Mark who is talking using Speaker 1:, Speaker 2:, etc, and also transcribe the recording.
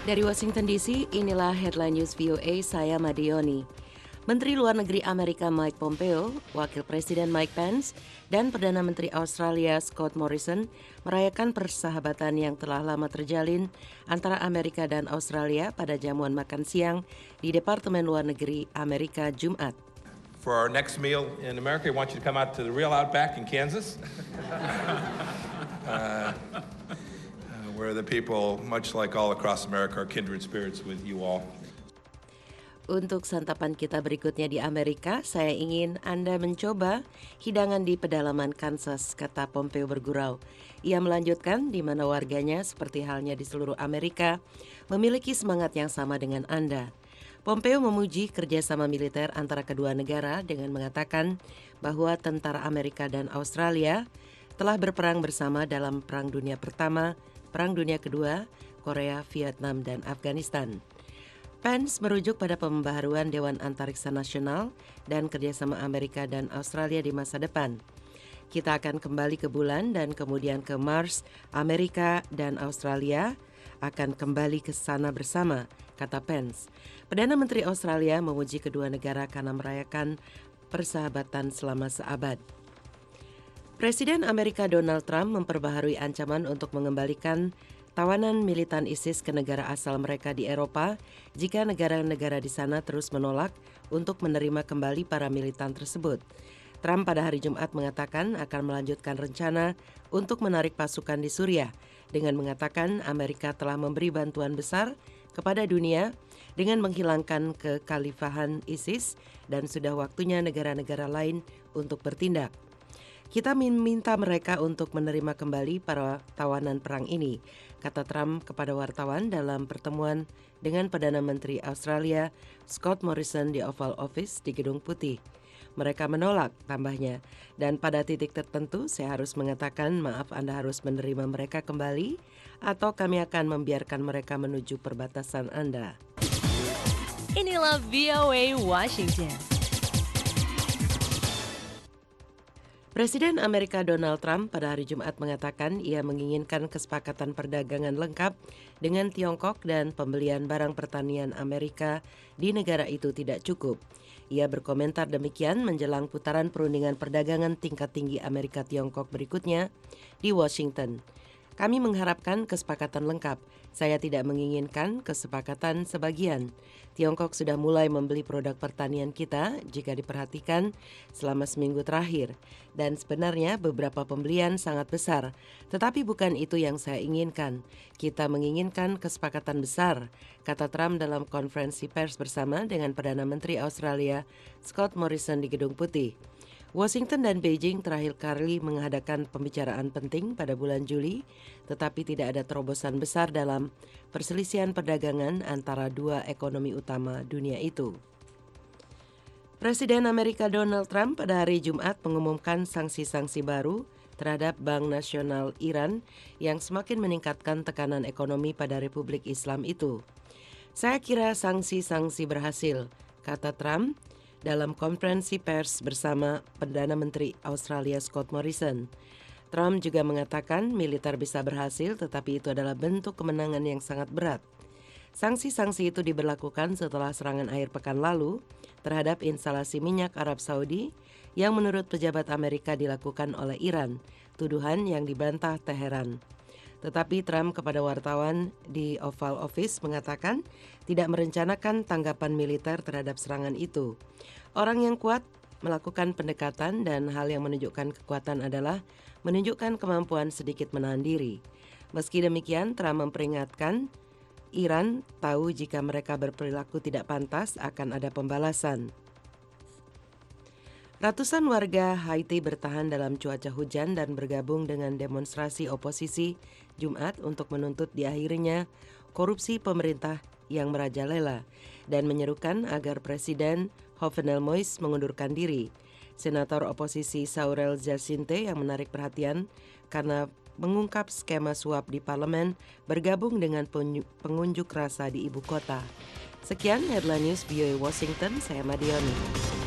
Speaker 1: Dari Washington DC, inilah Headline News VOA, saya Madioni. Menteri Luar Negeri Amerika Mike Pompeo, Wakil Presiden Mike Pence, dan Perdana Menteri Australia Scott Morrison merayakan persahabatan yang telah lama terjalin antara Amerika dan Australia pada jamuan makan siang di Departemen Luar Negeri Amerika Jumat.
Speaker 2: For our next meal in America, I want you to come out to the real Outback in Kansas. Where the people, much like all across America, are kindred spirits with you all.
Speaker 1: Untuk santapan kita berikutnya di Amerika, saya ingin Anda mencoba hidangan di pedalaman Kansas, kata Pompeo bergurau. Ia melanjutkan di mana warganya, seperti halnya di seluruh Amerika, memiliki semangat yang sama dengan Anda. Pompeo memuji kerjasama militer antara kedua negara dengan mengatakan bahwa tentara Amerika dan Australia telah berperang bersama dalam Perang Dunia Pertama, Perang Dunia Kedua, Korea, Vietnam, dan Afghanistan. Pence merujuk pada pembaharuan Dewan Antariksa Nasional dan kerjasama Amerika dan Australia di masa depan. Kita akan kembali ke bulan dan kemudian ke Mars. Amerika dan Australia akan kembali ke sana bersama, kata Pence. Perdana Menteri Australia memuji kedua negara karena merayakan persahabatan selama seabad. Presiden Amerika Donald Trump memperbaharui ancaman untuk mengembalikan tawanan militan ISIS ke negara asal mereka di Eropa jika negara-negara di sana terus menolak untuk menerima kembali para militan tersebut. Trump pada hari Jumat mengatakan akan melanjutkan rencana untuk menarik pasukan di Suriah dengan mengatakan Amerika telah memberi bantuan besar kepada dunia dengan menghilangkan kekhalifahan ISIS dan sudah waktunya negara-negara lain untuk bertindak. Kita minta mereka untuk menerima kembali para tawanan perang ini, kata Trump kepada wartawan dalam pertemuan dengan Perdana Menteri Australia Scott Morrison di Oval Office di Gedung Putih. Mereka menolak, tambahnya, dan pada titik tertentu saya harus mengatakan maaf Anda harus menerima mereka kembali atau kami akan membiarkan mereka menuju perbatasan Anda.
Speaker 3: Inilah VOA Washington.
Speaker 1: Presiden Amerika Donald Trump pada hari Jumat mengatakan ia menginginkan kesepakatan perdagangan lengkap dengan Tiongkok dan pembelian barang pertanian Amerika di negara itu tidak cukup. Ia berkomentar demikian menjelang putaran perundingan perdagangan tingkat tinggi Amerika Tiongkok berikutnya di Washington. Kami mengharapkan kesepakatan lengkap. Saya tidak menginginkan kesepakatan sebagian. Tiongkok sudah mulai membeli produk pertanian kita jika diperhatikan selama seminggu terakhir. Dan sebenarnya beberapa pembelian sangat besar. Tetapi bukan itu yang saya inginkan. Kita menginginkan kesepakatan besar, kata Trump dalam konferensi pers bersama dengan Perdana Menteri Australia Scott Morrison di Gedung Putih. Washington dan Beijing terakhir kali mengadakan pembicaraan penting pada bulan Juli, tetapi tidak ada terobosan besar dalam perselisihan perdagangan antara dua ekonomi utama dunia itu. Presiden Amerika Donald Trump pada hari Jumat mengumumkan sanksi-sanksi baru terhadap Bank Nasional Iran yang semakin meningkatkan tekanan ekonomi pada Republik Islam itu. Saya kira sanksi-sanksi berhasil, kata Trump dalam konferensi pers bersama Perdana Menteri Australia Scott Morrison. Trump juga mengatakan militer bisa berhasil tetapi itu adalah bentuk kemenangan yang sangat berat. Sanksi-sanksi itu diberlakukan setelah serangan akhir pekan lalu terhadap instalasi minyak Arab Saudi yang menurut pejabat Amerika dilakukan oleh Iran, tuduhan yang dibantah Teheran. Tetapi Trump kepada wartawan di Oval Office mengatakan tidak merencanakan tanggapan militer terhadap serangan itu. Orang yang kuat melakukan pendekatan dan hal yang menunjukkan kekuatan adalah menunjukkan kemampuan sedikit menahan diri. Meski demikian, Trump memperingatkan Iran tahu jika mereka berperilaku tidak pantas akan ada pembalasan. Ratusan warga Haiti bertahan dalam cuaca hujan dan bergabung dengan demonstrasi oposisi Jumat untuk menuntut diakhirinya korupsi pemerintah yang merajalela dan menyerukan agar Presiden Jovenel Moïse mengundurkan diri. Senator oposisi Saurel Jacinte yang menarik perhatian karena mengungkap skema suap di parlemen bergabung dengan pengunjuk rasa di ibu kota. Sekian Headline News VOA Washington, saya Madioni.